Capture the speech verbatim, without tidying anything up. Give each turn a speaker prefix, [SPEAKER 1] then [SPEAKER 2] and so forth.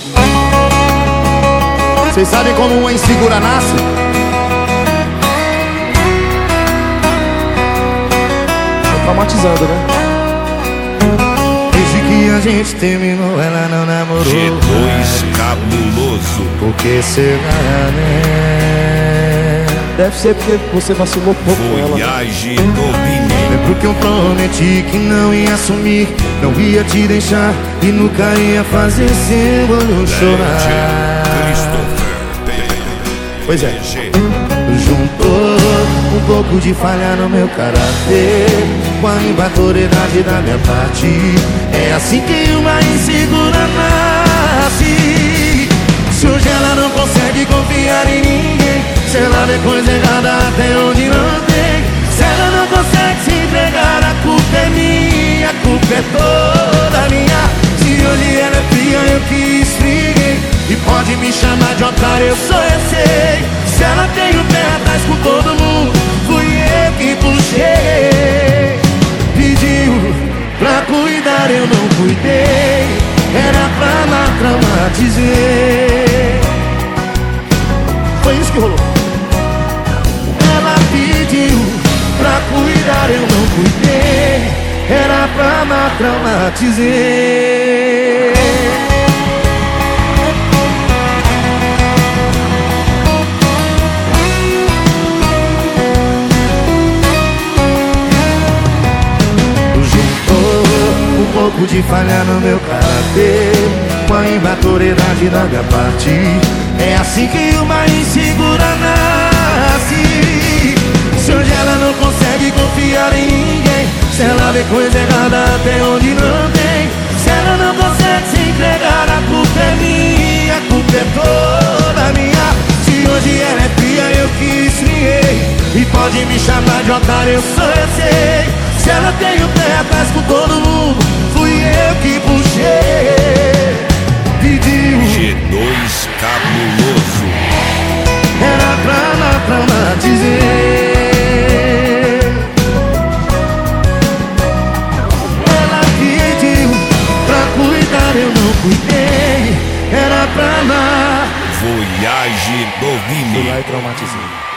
[SPEAKER 1] Vocês sabem como uma insegura nasce?
[SPEAKER 2] Tô traumatizando, né?
[SPEAKER 1] Desde que a gente terminou, ela não namorou.
[SPEAKER 3] G dois cabuloso.
[SPEAKER 1] Por que será, né?
[SPEAKER 2] Deve ser porque você vacilou pouco com ela, né?
[SPEAKER 3] Voyage do Vini.
[SPEAKER 1] Lembro que eu prometi que não ia sumir, não ia te deixar e nunca ia fazer seu olho chorar.
[SPEAKER 3] Christopher.
[SPEAKER 1] Pois é. Juntou um pouco de falha no meu caráter com a imaturidade da minha parte. É assim que uma insegura nasce. Se hoje ela não consegue confiar em ninguém, se ela vê coisa errada até onde não tem, se ela não consegue se entregar, a culpa é minha, a culpa é toda minha. Se hoje ela é fria, eu que esfriguei, e pode me chamar de otário, eu sou, eu sei. Se ela tem o pé atrás com todo mundo, fui eu que puxei. Pediu pra cuidar, eu não cuidei, era pra lá traumatizei.
[SPEAKER 2] Foi isso que rolou.
[SPEAKER 1] Ela pediu pra cuidar, eu não cuidei, era pra lá traumatizei. Um pouco de falha no meu caráter com a imaturidade da minha parte. É assim que uma insegura nasce. Se hoje ela não consegue confiar em ninguém, se ela vê coisa errada até onde não tem, se ela não consegue se entregar, a culpa é minha, a culpa é toda minha. Se hoje ela é fria, eu que esfriei, e pode me chamar de otário, eu sou, eu sei. Se ela tem o pé atrás com todo mundo, fui eu que puxei. Pediu
[SPEAKER 3] G dois cabuloso.
[SPEAKER 1] era pra lá traumatizei. Ela pediu pra cuidar, eu não cuidei, era pra lá.
[SPEAKER 3] Voyage do Vini.
[SPEAKER 2] Fui lá e traumatizei.